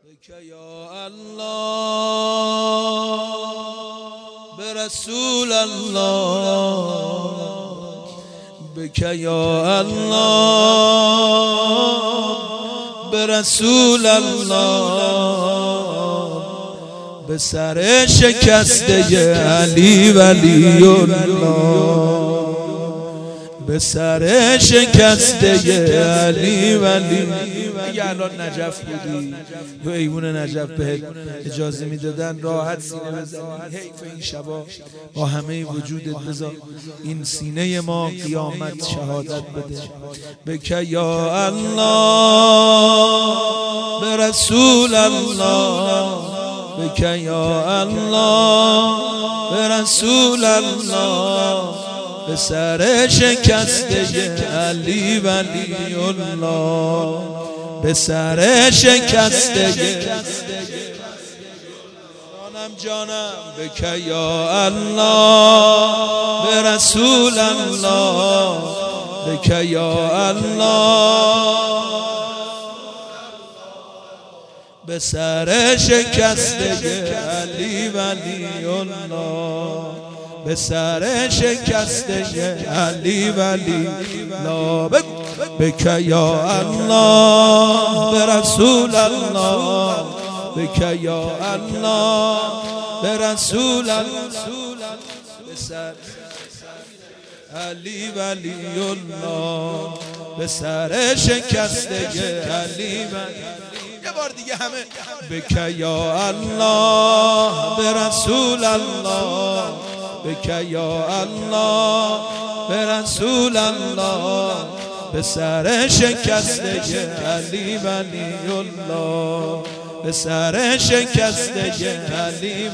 بك يا الله برسول الله بك يا الله برسول الله به سر شکسته علی ولی الله به سر شکسته علی ولی. اگه الان نجف بودی یا ایوون نجف بهت اجازه میدادن راحت سینه بزنی. حیف این شبا با همه وجودت بذار این سینه ما قیامت شهادت بده. بک یا الله برسول الله بک یا الله برسول الله به سر شکسته علی ولی الله به سر شکسته جانم بک یا الله برسول الله بک یا الله به سر شکسته علی ولی الله به سر شکسته علی ولی الله بک یا الله برسول الله بک یا الله برسول الله به سر علی ولی الله به سر شکسته علی ولی. یه بار دیگه همه بک یا الله برسول الله بک یا الله برسول الله به سر شکسته علی ولی الله به سر شکسته علی.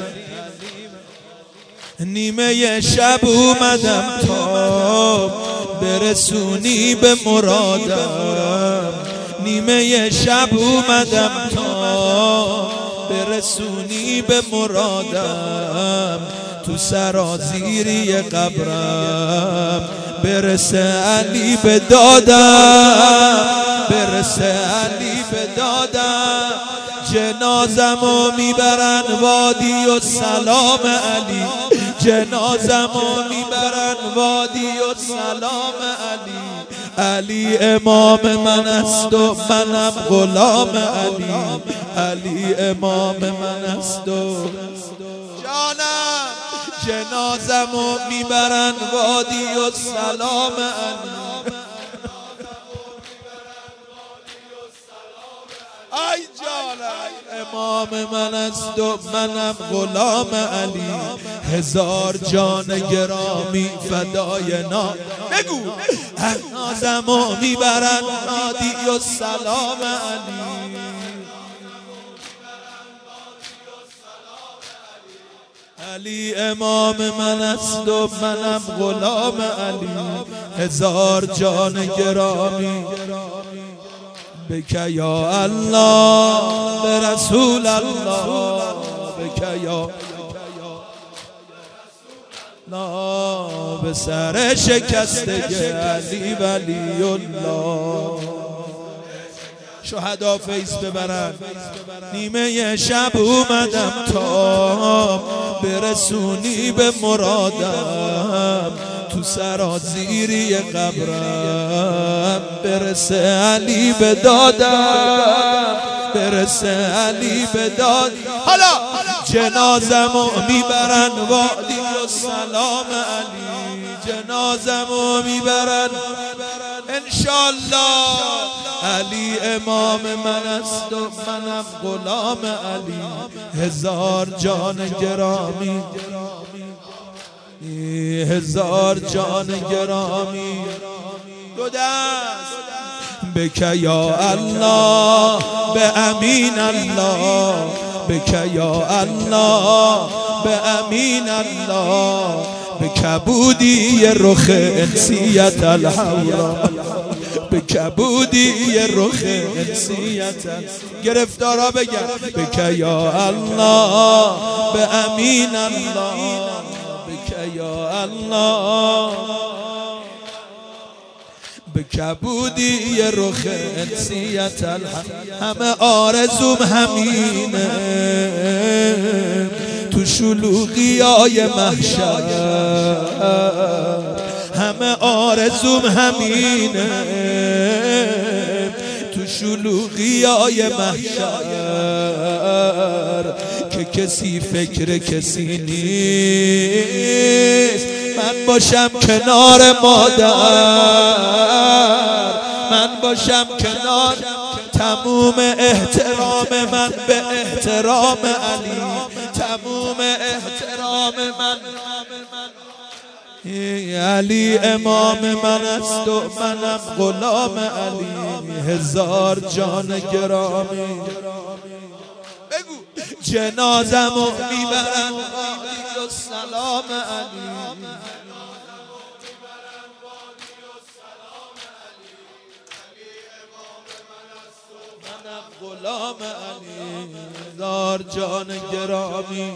نیمه شب اومدم تا برسونی به مرادم نیمه شب اومدم تا برسونی به مرادم تو سرازیری قبرم برسه علی به دادم برسه علی به دادم جنازمو میبرن وادی و سلام علی جنازمو میبرن وادی و سلام علی علی امام من است و منم غلام علی علی امام من است و جانم جنازمو میبرن وادی و سلام علی ای جانم امام من است و منم غلام علی هزار جان گرامی فدای نام بگو جنازمو میبرن وادی و سلام علی علی امام من است و منم غلام علی هزار جان گرامی بک یا الله برسول الله بک یا الله به سر شکسته علی ولی الله. شهدا فیض ببرن. نیمه شب اومدم تا برسونی به مرادم تو سرازیری قبرم برسه علی به دادم برسه علی به دادم. حالا جنازمو میبرن وادی و سلام علی جنازمو میبرن انشالله علی امام من است و منم غلام علی هزار جان گرامی هزار جان گرامی دو دست بک یا الله به امین الله بک یا الله به امین الله به کبودی رخ انسیت الحورا به کبودی رخ انسیت گرفتارا بگم بک یا الله به امین الله بک یا الله به کبودی رخ انسیت همه آرزوم همینه، تو شلوغیای محشر همه آرزوم همینه، تو شلوغیای محشر که کسی فکر کسی نیست، من باشم کنار مادر، من باشم کنار، تموم احترام من به احترام علی، تموم احترام من علی امام من است و منم غلام علی، هزار جان گرامی. بگو جنازمو میبرن وادی و سلام علی، منم غلام علی، هزار جان گرامی.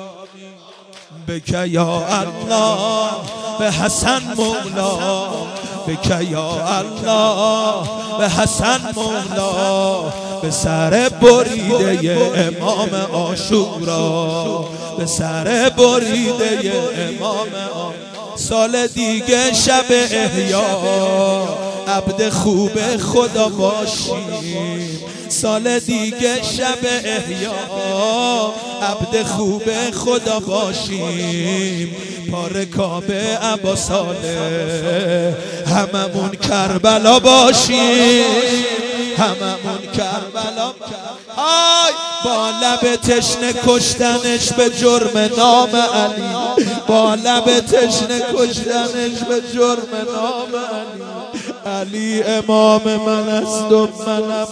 بکه یا الله به حسن مولا، بکه یا الله به حسن مولا، به سر بریده امام عاشورا، به سر بریده امام سال دیگه شب احیا عبد خوب خدا باشیم، سال دیگه شب احیا عبد خوب خدا باشیم، پاره کعبه ابا صالح هممون کربلا باشیم، هممون کربلا. آی با لب تشنه کشتنش به جرم نام علی، با لب تشنه کشتنش به جرم نام علی، علی امام من است و منم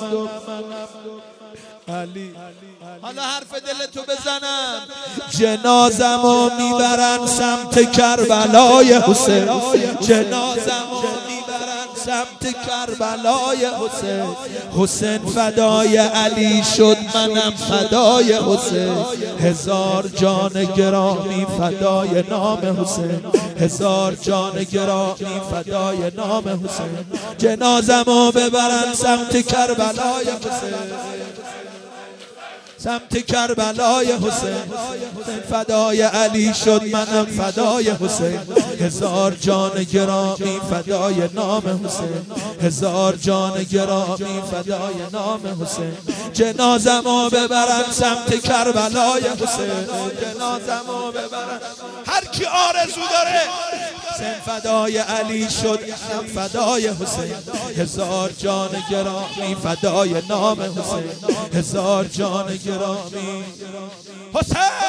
علی. حالا حرف دلتو بزنم، جنازمو میبرن سمت کربلای حسین، جنازمو میبرن سمت کربلای حسین، حسین فدای علی شد منم فدای حسین، هزار جان گرامی فدای نام حسین، هزار جان گرامی فدای نام حسین، جنازمو ببرن سمت کربلای حسین، سمت کربلای حسین، فدای علی شد منم فدای حسین، هزار جان گرامی فدای نام حسین، هزار جان گرامی فدای نام حسین، جنازمو ببرن سمت کربلای حسین، جنازمو ببرن هر کی آرزو داره، حسین فدای علی شد منم فدای حسین، هزار جان گرامی فدای نام حسین، هزار جان گرامی حسین.